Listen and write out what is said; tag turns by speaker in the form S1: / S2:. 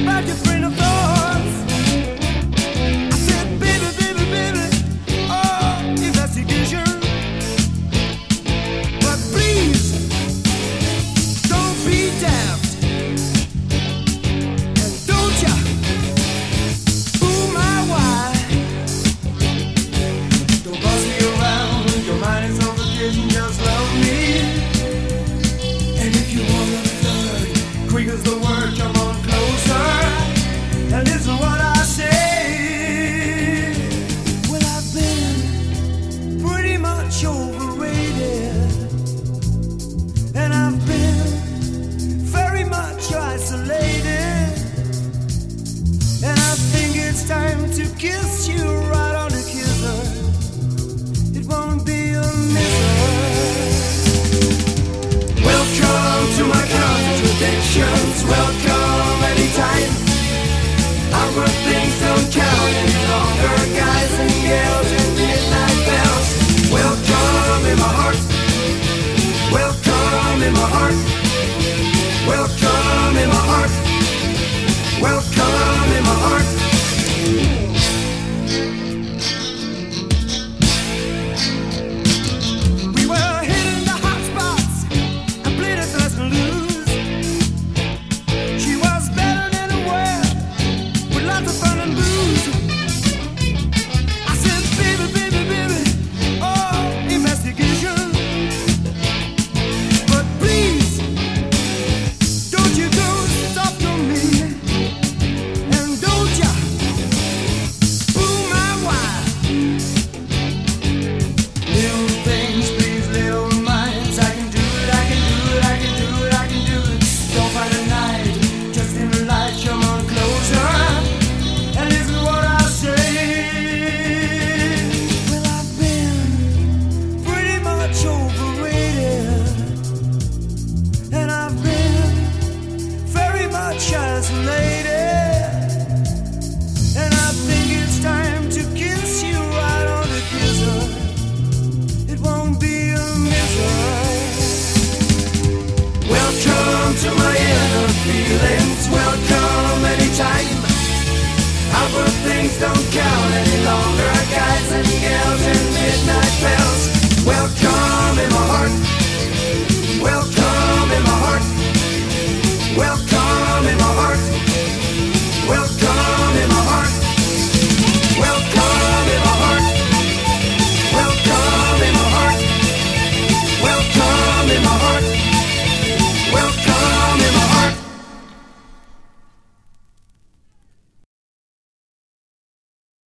S1: about your friend of thoughts. I said, baby, baby, baby, oh, investigation. But please, don't be daft. And don't ya fool my wife. Don't boss me around, your mind is on vacation, just love me. And if you want to flirt, quick as the word, come on closer. And listen what I say. Well, I've been pretty much overrated. And I've been very much isolated. And I think it's time to kiss you right on the kisser. It won't be a misery. Welcome to my contradictions. Welcome anytime. Our things don't count any longer. Guys and girls and midnight bells. Welcome in my heart. Welcome in my heart. Welcome in my heart. Welcome in my heart. We were hitting the hot spots and played it fast and loose. She was better than a whale with lots of fun and booze. I said, baby, baby, baby, oh, investigation. But please, don't you go soft on me. And don't ya fool my wife. Little things, please, little minds. I can do it, I can do it, I can do it, I can do it. Don't find a night, just in the light, come on closer. And listen to what I say. Well, I've been pretty much overrated. And I've been very much isolated. And I think it's time to kiss you right on the kisser. It won't be a misery. Welcome to my inner feelings. Welcome anytime. Our things don't count any longer. Guys and girls and midnight bells.